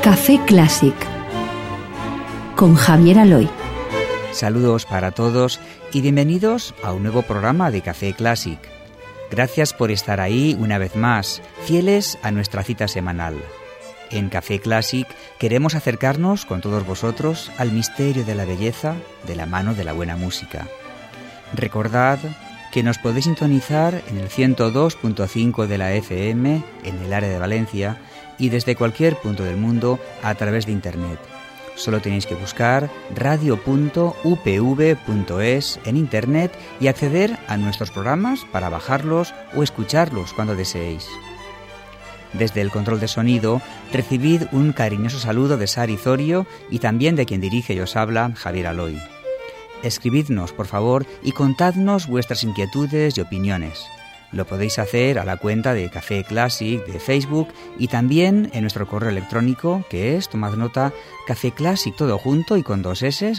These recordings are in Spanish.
Café Clásic con Javier Aloy. Saludos para todos y bienvenidos a un nuevo programa de Café Clásic. Gracias por estar ahí una vez más, fieles a nuestra cita semanal. En Café Clásic queremos acercarnos con todos vosotros al misterio de la belleza de la mano de la buena música. Recordad que nos podéis sintonizar en el 102.5 de la FM en el área de Valencia y desde cualquier punto del mundo a través de Internet. Solo tenéis que buscar radio.upv.es en Internet y acceder a nuestros programas para bajarlos o escucharlos cuando deseéis. Desde el control de sonido, recibid un cariñoso saludo de Sari Zorio y también de quien dirige y os habla, Javier Aloy. Escribidnos, por favor, y contadnos vuestras inquietudes y opiniones. Lo podéis hacer a la cuenta de Café Clásic de Facebook y también en nuestro correo electrónico, que es, tomad nota, cafeclásic todo junto y con 2 s,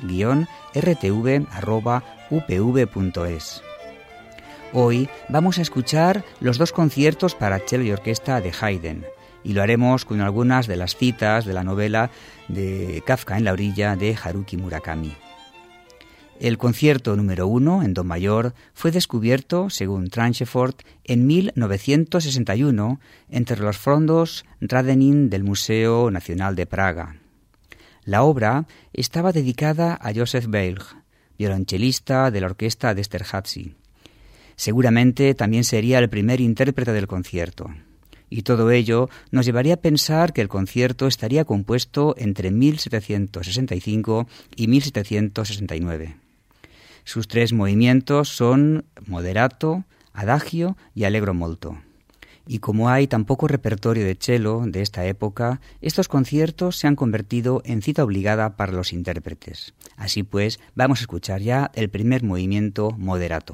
_rtv@upv.es. Hoy vamos a escuchar los 2 conciertos para cello y orquesta de Haydn, y lo haremos con algunas de las citas de la novela de Kafka en la orilla de Haruki Murakami. El concierto número 1 en do mayor fue descubierto, según Tranchefort, en 1961 entre los fondos Radenin del Museo Nacional de Praga. La obra estaba dedicada a Joseph Beilg, violonchelista de la orquesta de Esterházy. Seguramente también sería el primer intérprete del concierto. Y todo ello nos llevaría a pensar que el concierto estaría compuesto entre 1765 y 1769. Sus 3 movimientos son moderato, adagio y allegro molto. Y como hay tan poco repertorio de cello de esta época, estos conciertos se han convertido en cita obligada para los intérpretes. Así pues, vamos a escuchar ya el primer movimiento moderato.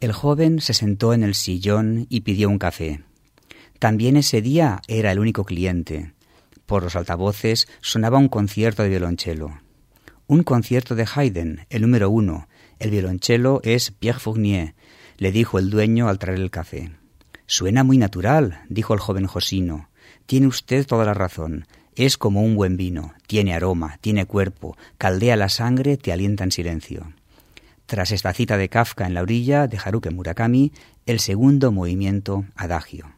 El joven se sentó en el sillón y pidió un café. También ese día era el único cliente. Por los altavoces sonaba un concierto de violonchelo. Un concierto de Haydn, el número 1. El violonchelo es Pierre Fournier, le dijo el dueño al traer el café. Suena muy natural, dijo el joven Josino. Tiene usted toda la razón. Es como un buen vino. Tiene aroma, tiene cuerpo, caldea la sangre, te alienta en silencio. Tras esta cita de Kafka en la orilla de Haruki Murakami, el segundo movimiento, Adagio.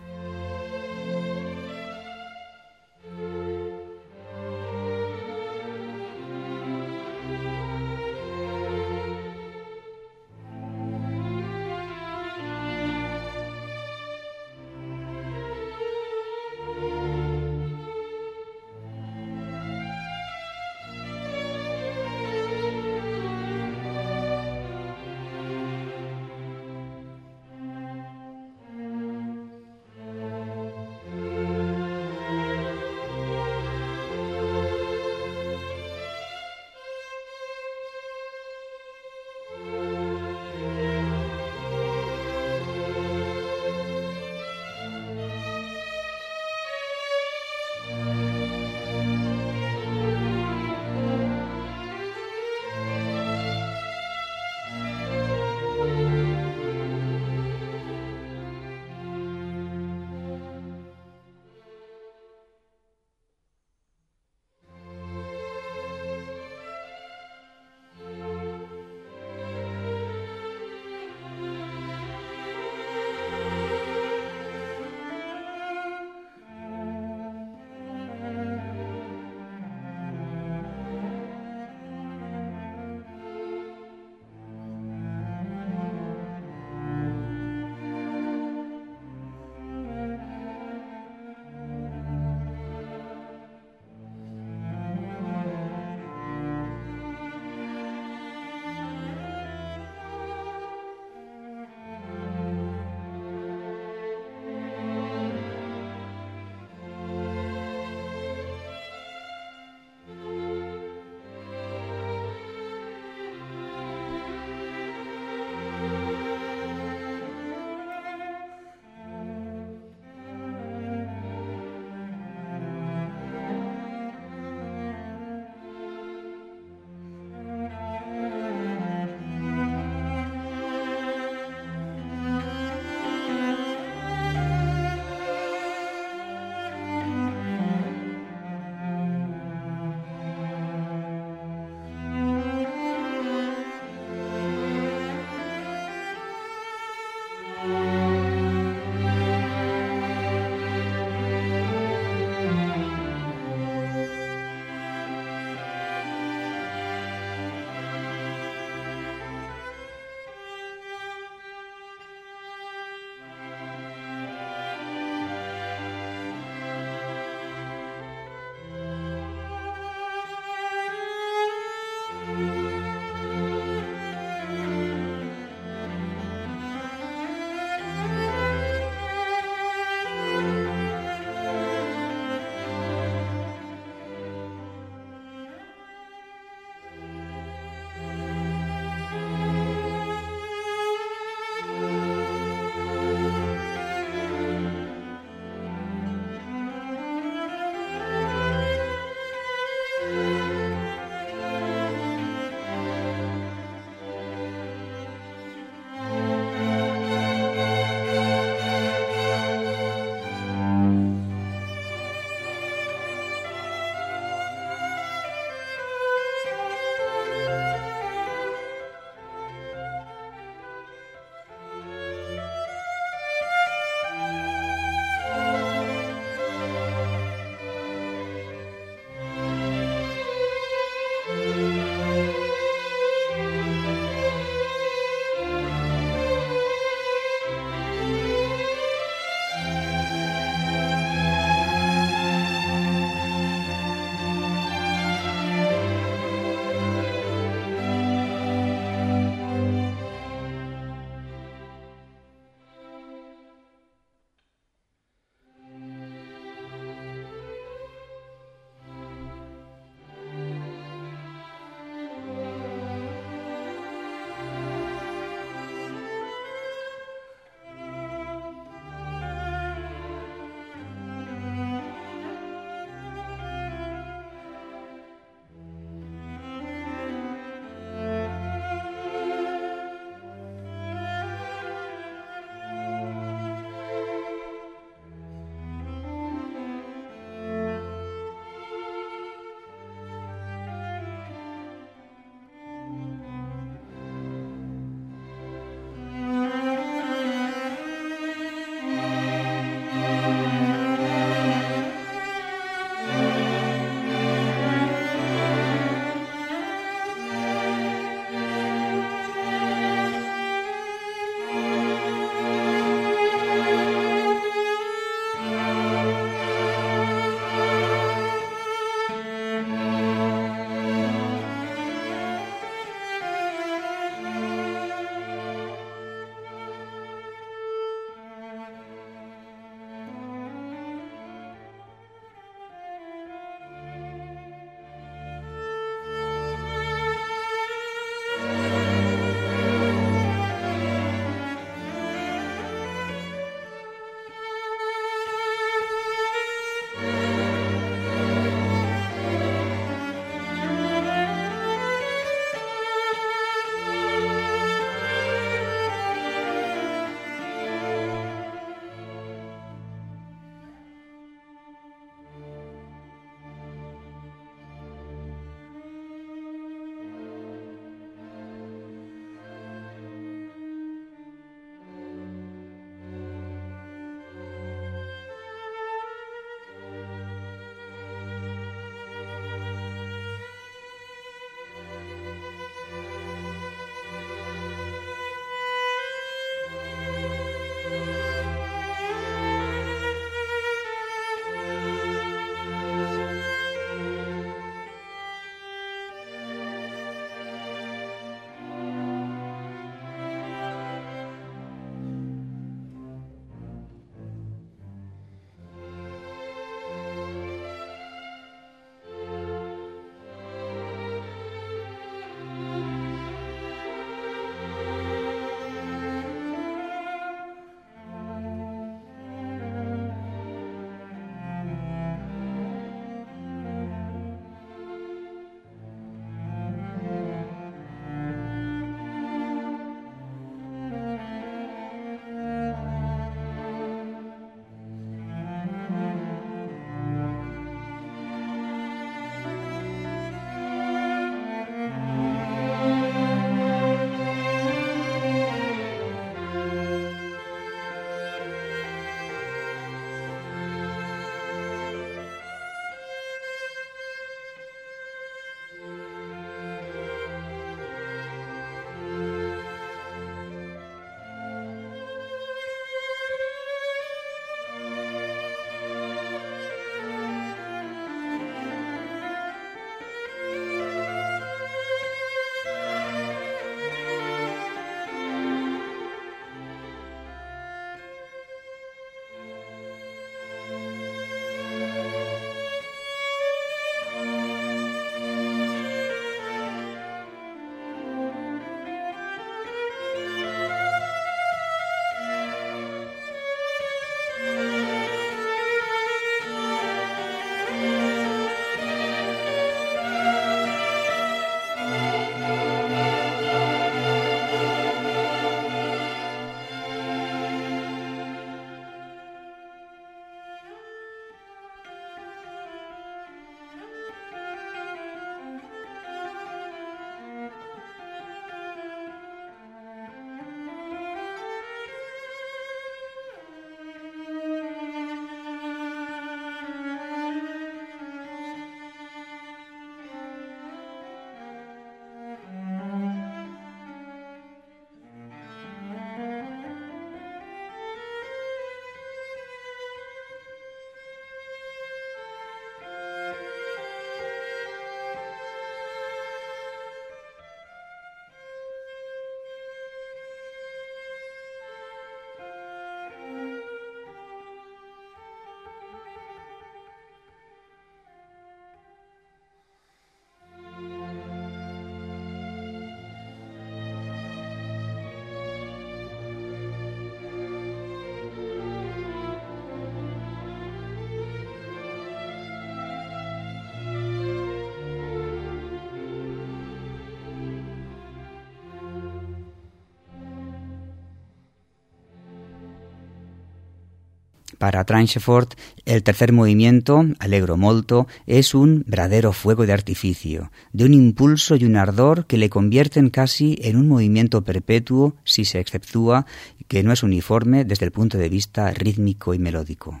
Para Tranchefort, el tercer movimiento, Allegro molto, es un verdadero fuego de artificio, de un impulso y un ardor que le convierten casi en un movimiento perpetuo si se exceptúa que no es uniforme desde el punto de vista rítmico y melódico.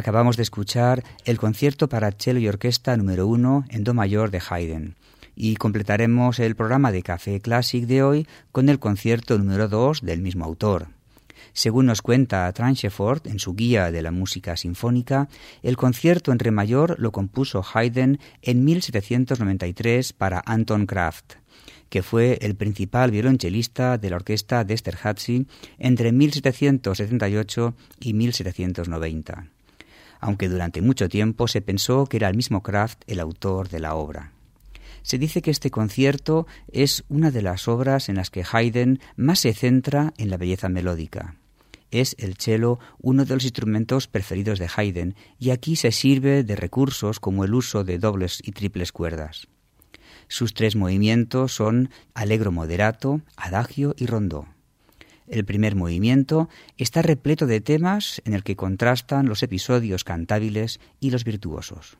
Acabamos de escuchar el concierto para cello y orquesta número 1 en do mayor de Haydn y completaremos el programa de Café Classic de hoy con el concierto número 2 del mismo autor. Según nos cuenta Tranchefort en su guía de la música sinfónica, el concierto en re mayor lo compuso Haydn en 1793 para Anton Kraft, que fue el principal violonchelista de la orquesta de Esterházy entre 1778 y 1790, aunque durante mucho tiempo se pensó que era el mismo Kraft el autor de la obra. Se dice que este concierto es una de las obras en las que Haydn más se centra en la belleza melódica. Es el cello uno de los instrumentos preferidos de Haydn y aquí se sirve de recursos como el uso de dobles y triples cuerdas. Sus 3 movimientos son allegro moderato, adagio y rondó. El primer movimiento está repleto de temas en el que contrastan los episodios cantables y los virtuosos.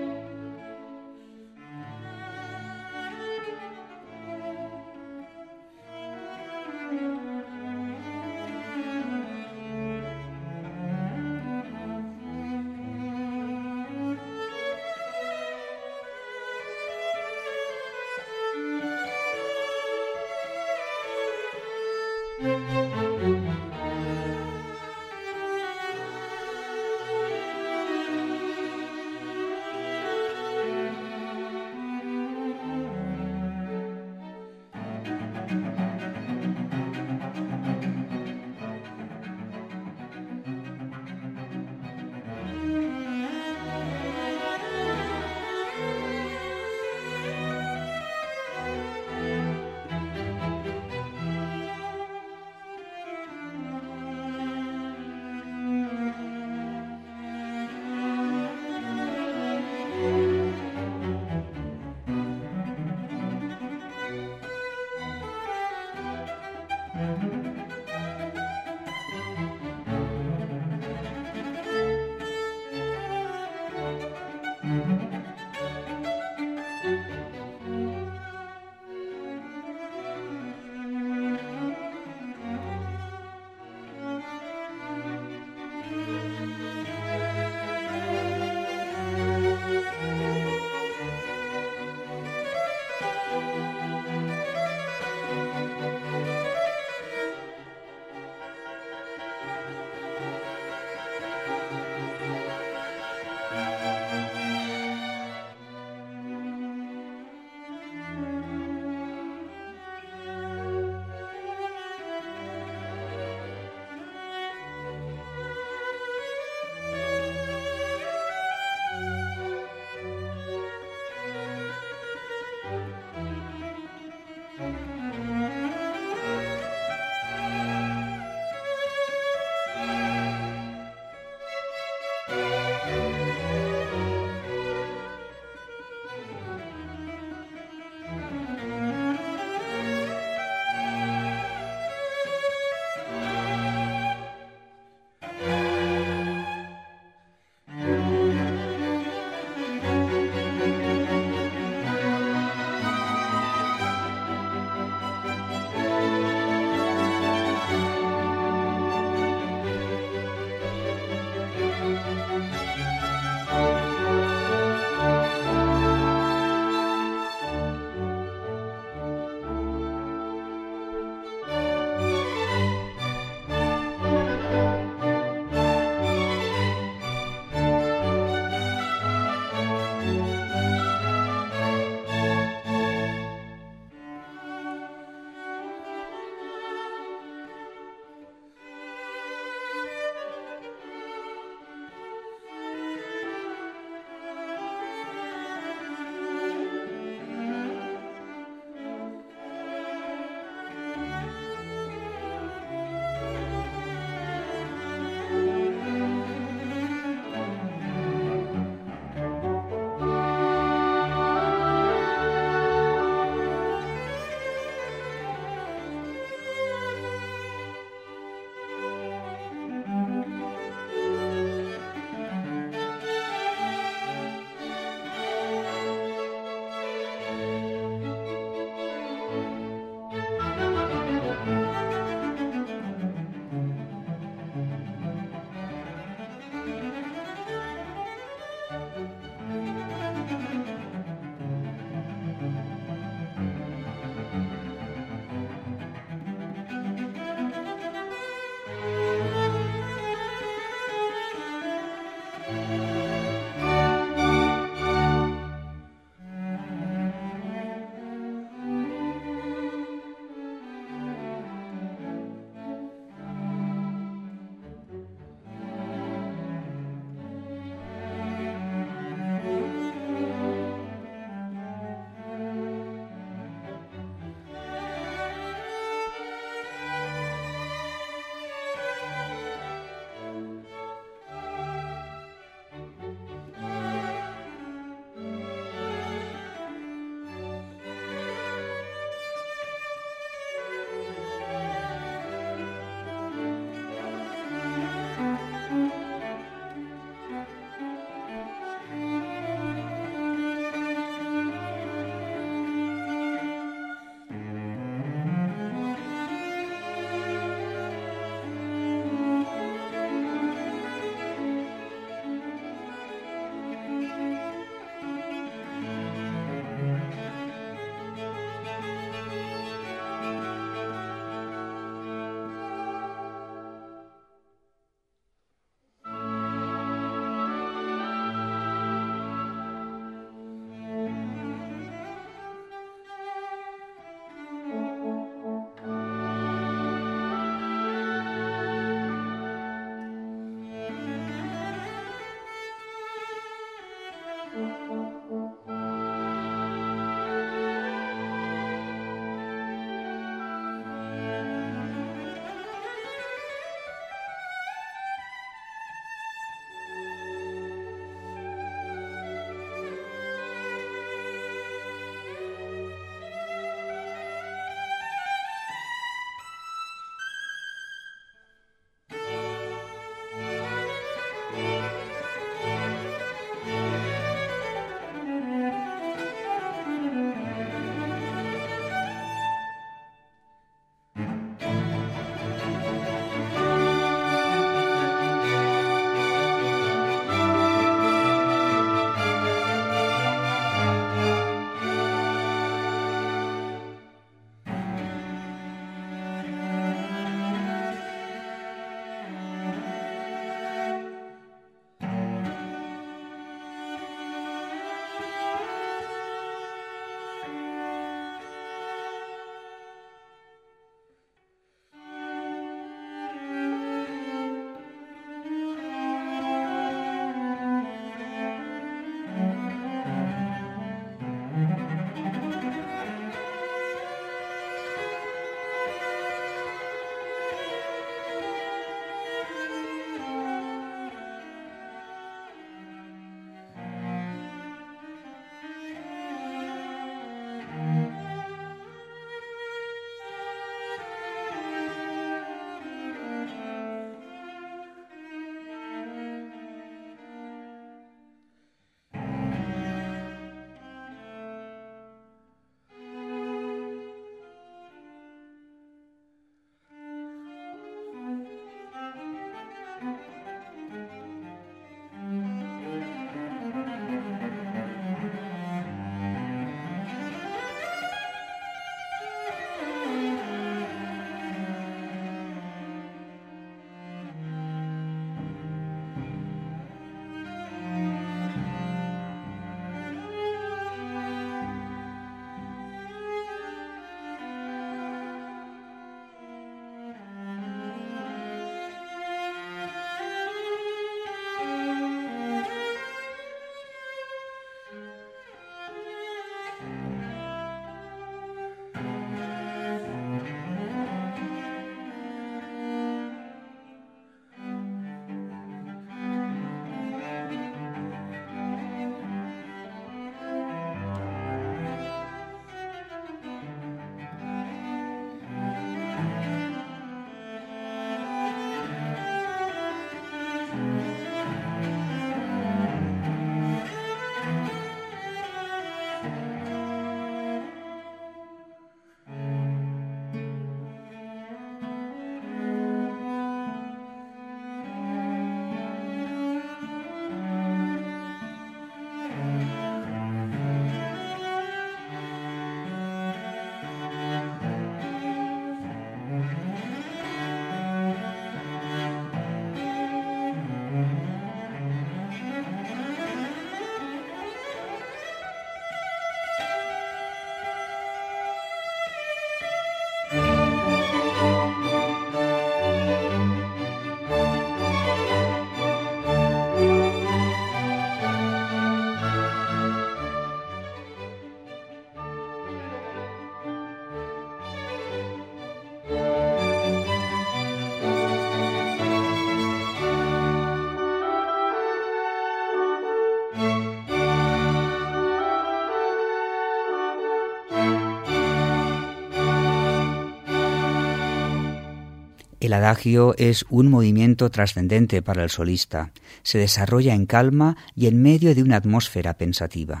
El adagio es un movimiento trascendente para el solista. Se desarrolla en calma y en medio de una atmósfera pensativa.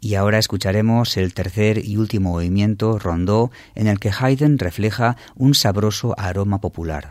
Y ahora escucharemos el tercer y último movimiento, rondó, en el que Haydn refleja un sabroso aroma popular.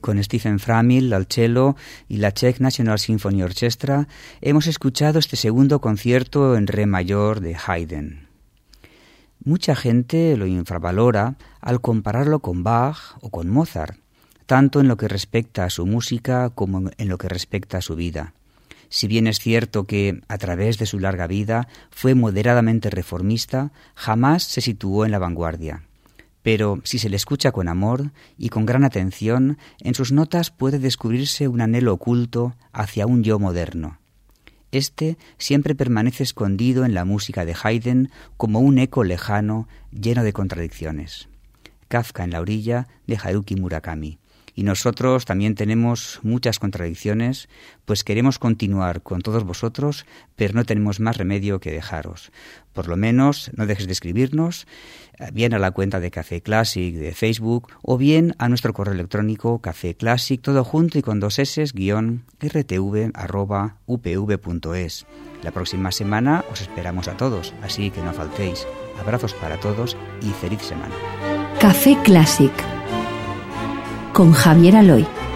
con Stephen Framil al cello y la Czech National Symphony Orchestra, hemos escuchado este segundo concierto en re mayor de Haydn. Mucha gente lo infravalora al compararlo con Bach o con Mozart, tanto en lo que respecta a su música como en lo que respecta a su vida. Si bien es cierto que, a través de su larga vida, fue moderadamente reformista, jamás se situó en la vanguardia. Pero si se le escucha con amor y con gran atención, en sus notas puede descubrirse un anhelo oculto hacia un yo moderno. Este siempre permanece escondido en la música de Haydn como un eco lejano lleno de contradicciones. Kafka en la orilla de Haruki Murakami. Y nosotros también tenemos muchas contradicciones, pues queremos continuar con todos vosotros, pero no tenemos más remedio que dejaros. Por lo menos no dejes de escribirnos, bien a la cuenta de Café Classic de Facebook, o bien a nuestro correo electrónico cafeclassic, todo junto y con 2 s, _rtv@upv.es. La próxima semana os esperamos a todos, así que no faltéis. Abrazos para todos y feliz semana. Café Classic con Javier Aloy.